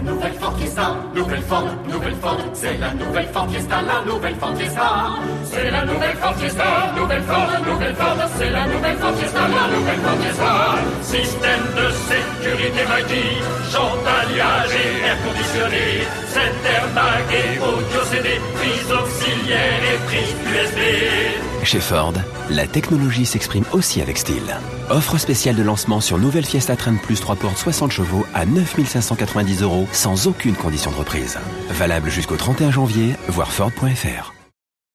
nouvelle Ford Fiesta, nouvelle Ford, c'est la nouvelle Ford Fiesta, la nouvelle Ford Fiesta. C'est la nouvelle Ford Fiesta, nouvelle Ford, c'est la nouvelle Ford Fiesta, la nouvelle Ford Fiesta. Système de sécurité mighty, chante alliage et air conditionné, cet airbag et audio CD, prise auxiliaire et prise USB. Chez Ford, la technologie s'exprime aussi avec style. Offre spéciale de lancement sur nouvelle Fiesta Trend Plus 3 portes 60 chevaux à 9 590 € sans aucune condition de reprise. Valable jusqu'au 31 janvier, voir Ford.fr.